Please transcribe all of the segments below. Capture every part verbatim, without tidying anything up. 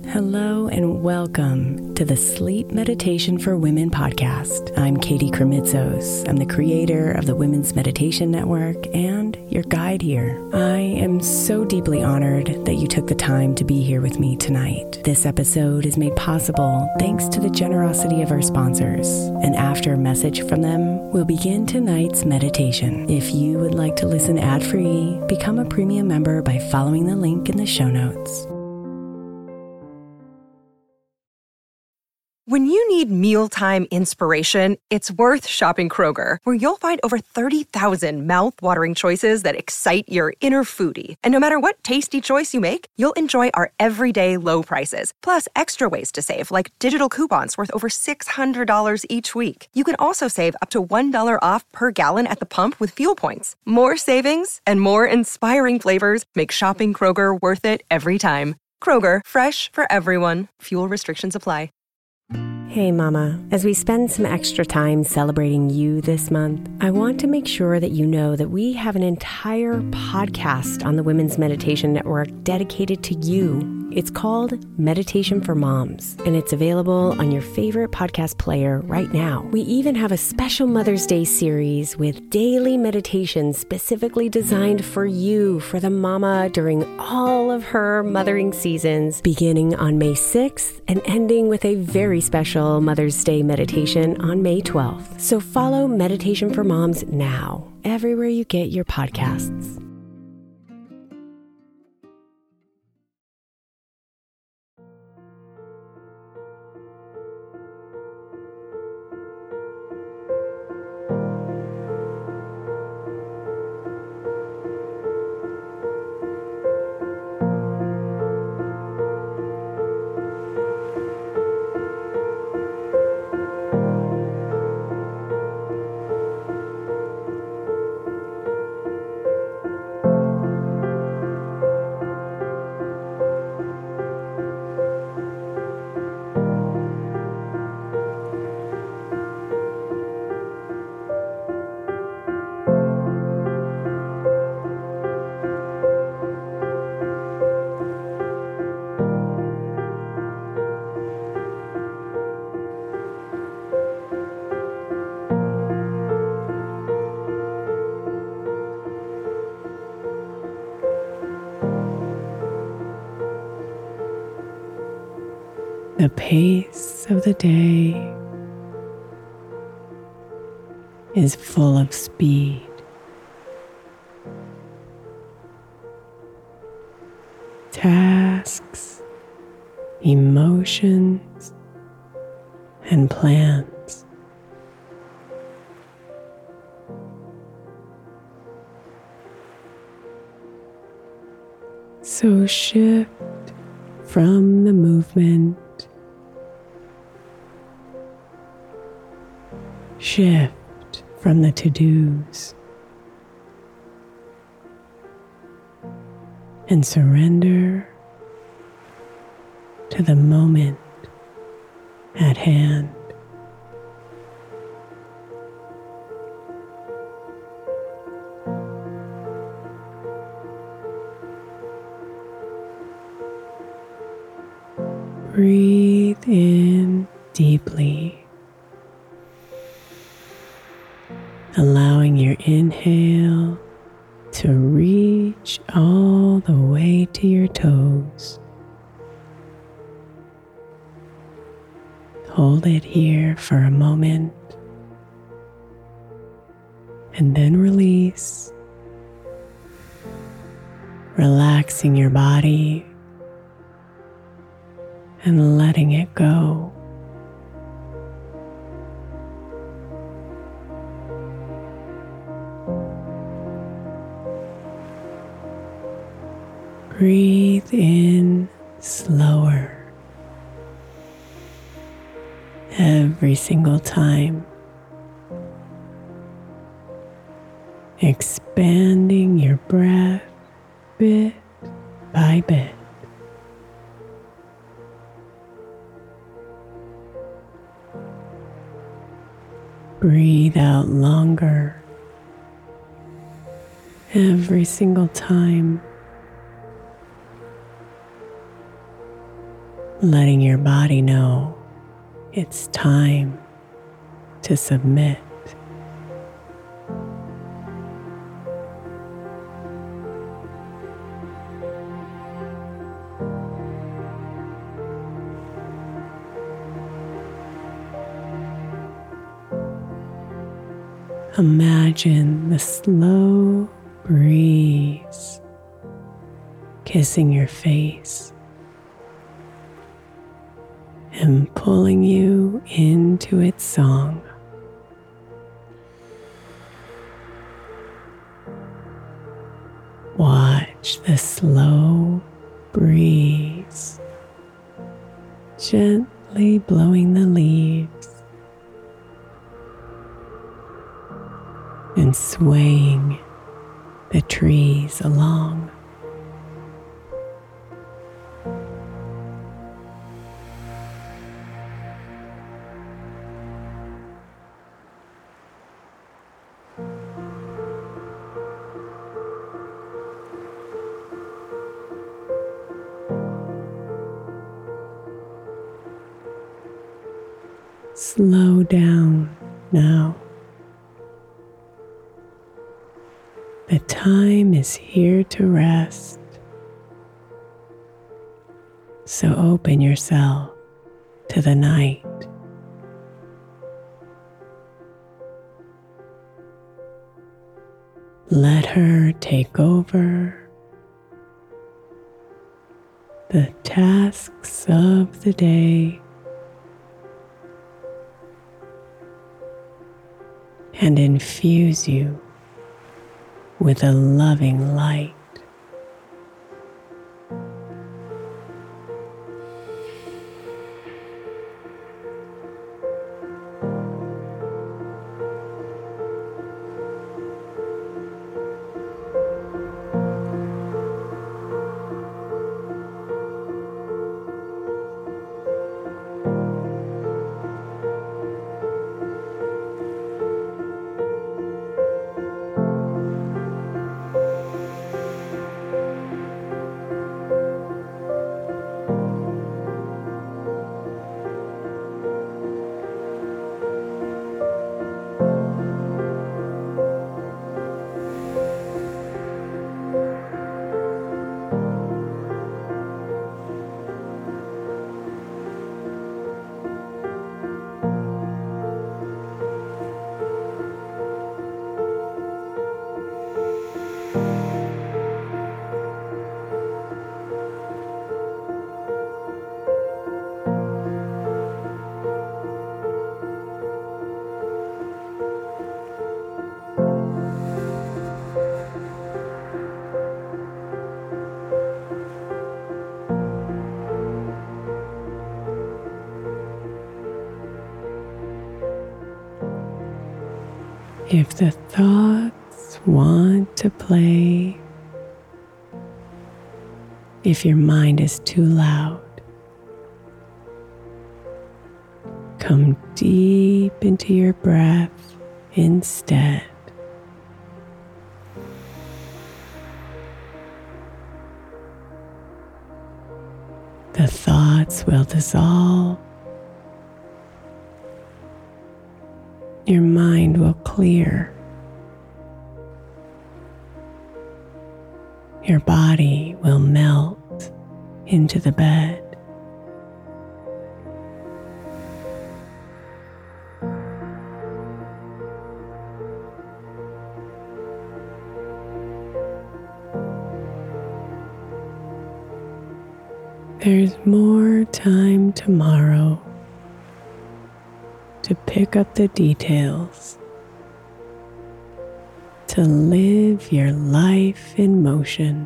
Hello and welcome to the Sleep Meditation for Women podcast. I'm Katie Kremitzos. I'm the creator of the Women's Meditation Network and your guide here. I am so deeply honored that you took the time to be here with me tonight. This episode is made possible thanks to the generosity of our sponsors. And after a message from them, we'll begin tonight's meditation. If you would like to listen ad-free, become a premium member by following the link in the show notes. When you need mealtime inspiration, it's worth shopping Kroger, where you'll find over thirty thousand mouth-watering choices that excite your inner foodie. And no matter what tasty choice you make, you'll enjoy our everyday low prices, plus extra ways to save, like digital coupons worth over six hundred dollars each week. You can also save up to one dollar off per gallon at the pump with fuel points. More savings and more inspiring flavors make shopping Kroger worth it every time. Kroger, fresh for everyone. Fuel restrictions apply. Hey Mama, as we spend some extra time celebrating you this month, I want to make sure that you know that we have an entire podcast on the Women's Meditation Network dedicated to you. It's called Meditation for Moms, and it's available on your favorite podcast player right now. We even have a special Mother's Day series with daily meditations specifically designed for you, for the mama during all of her mothering seasons, beginning on May sixth and ending with a very special Mother's Day meditation on May twelfth. So follow Meditation for Moms now, everywhere you get your podcasts. The pace of the day is full of speed. Tasks, emotions, and plans. So shift from the movement. Shift from the to-dos and surrender to the moment at hand. Breathe in deeply, allowing your inhale to reach all the way to your toes. Hold it here for a moment and then release, relaxing your body and letting it go. Breathe in slower every single time, expanding your breath bit by bit. Breathe out longer every single time. letting your body know it's time to submit. Imagine the slow breeze kissing your face and pulling you into its song. Watch the slow breeze gently blowing the leaves and swaying the trees along. Slow down now. The time is here to rest, so open yourself to the night. Let her take over the tasks of the day and infuse you with a loving light. If the thoughts want to play, if your mind is too loud, come deep into your breath instead. The thoughts will dissolve. Your mind will clear. Your body will melt into the bed. There's more time tomorrow to pick up the details, to live your life in motion.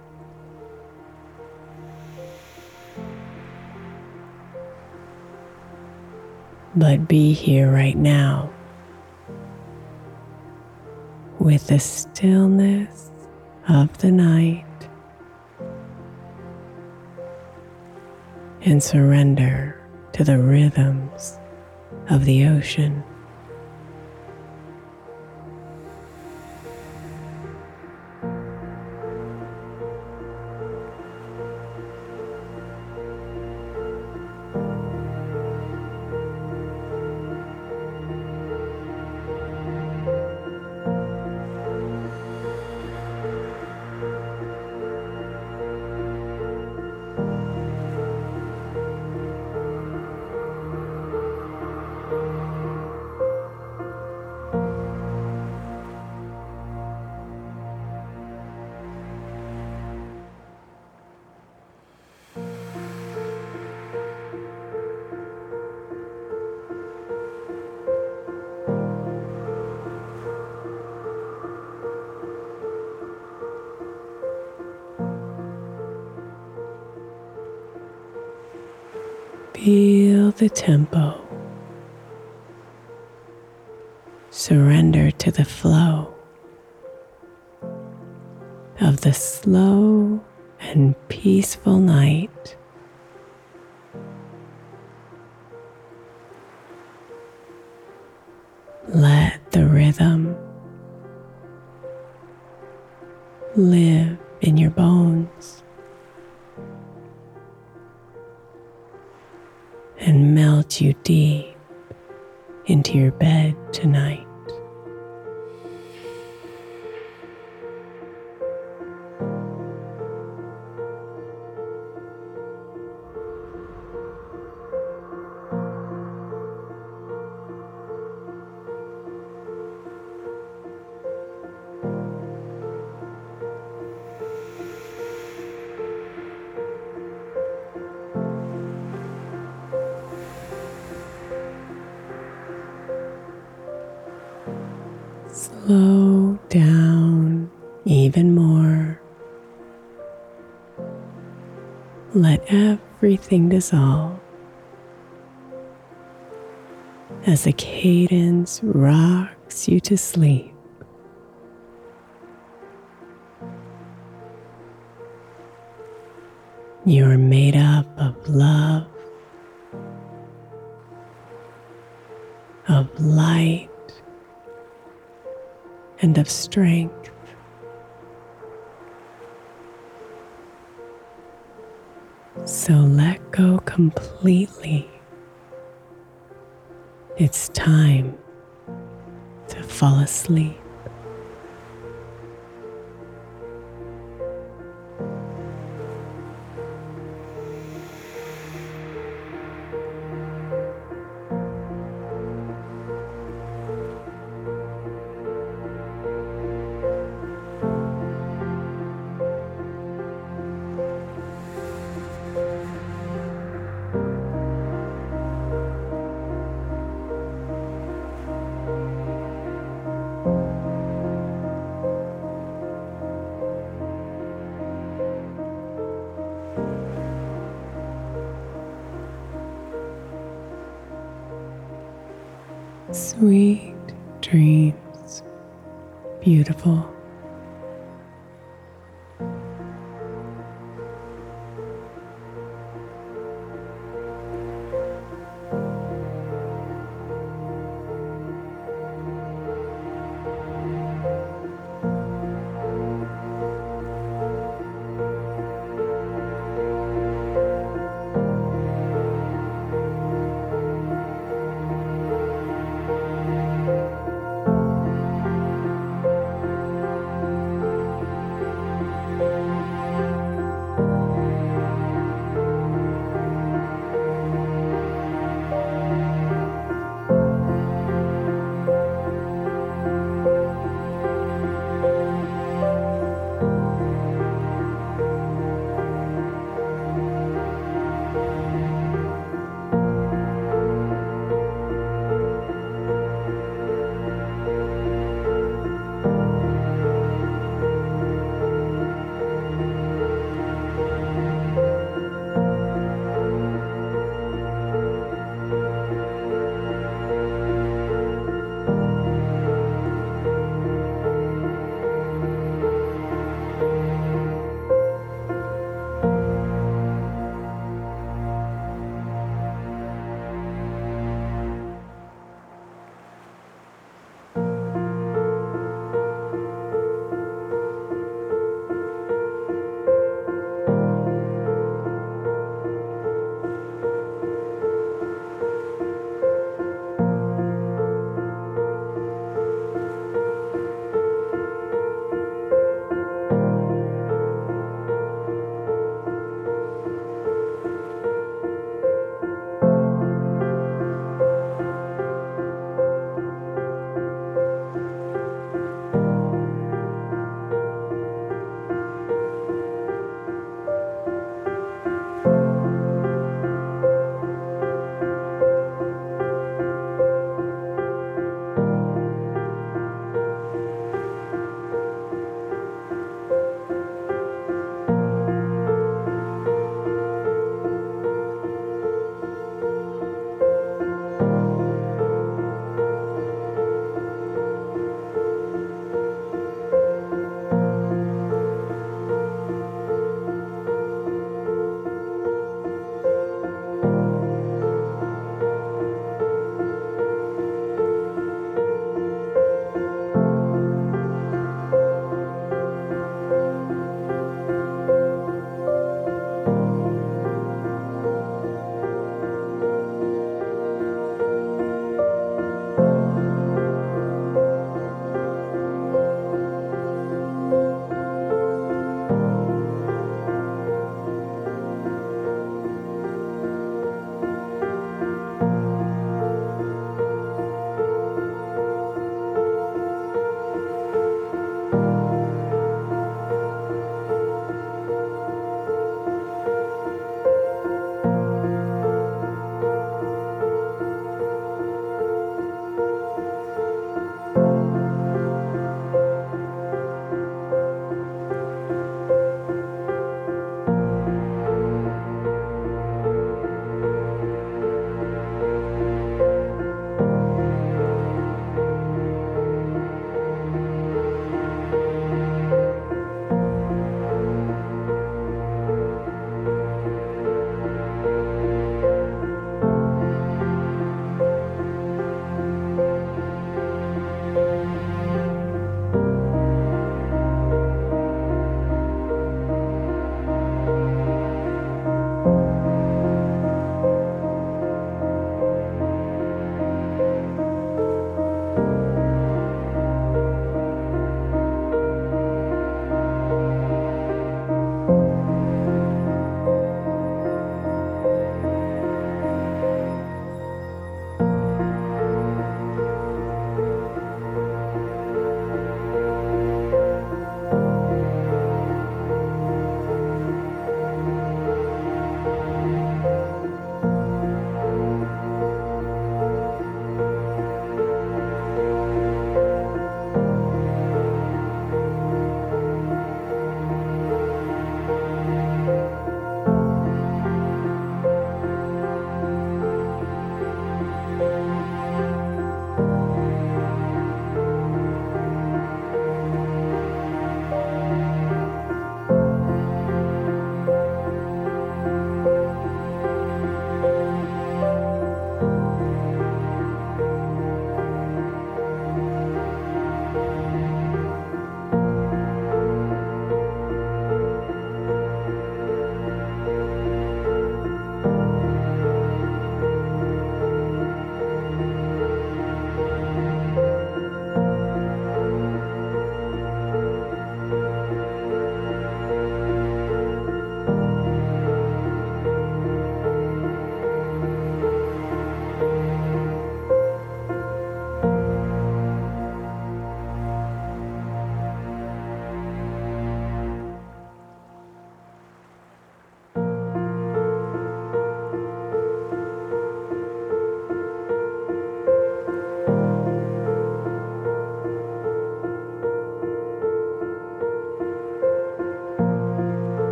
But be here right now with the stillness of the night and surrender to the rhythms of the ocean. Feel the tempo. Surrender to the flow of the slow and peaceful night. Let the rhythm live in your bones and melt you deep into your bed tonight. Slow down even more. Let everything dissolve as the cadence rocks you to sleep. You're made up of love, of light, and of strength. So let go completely. It's time to fall asleep. Sweet dreams, beautiful.